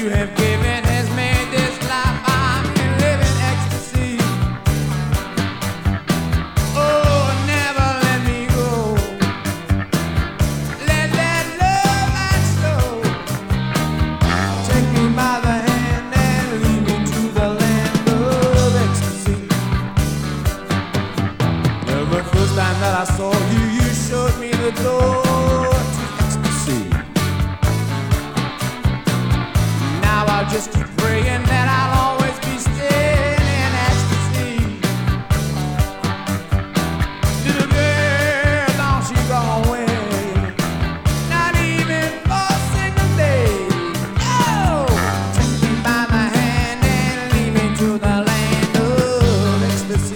you have given has made this life I'm in living ecstasy. Oh, never let me go. Let that love and slow take me by the hand and lead me to the land of ecstasy. The very first time that I saw you, you showed me the door to ecstasy. Now I'll just keep praying that I'll always be staying in ecstasy. Little girl, don't you go away, not even for a single day. No, take me by the hand and lead me to the land of ecstasy.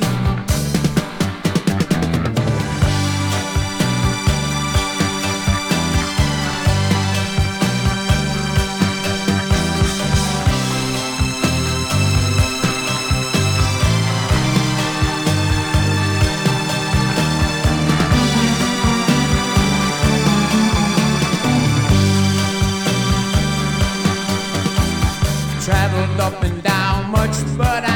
Traveled up and down much, but I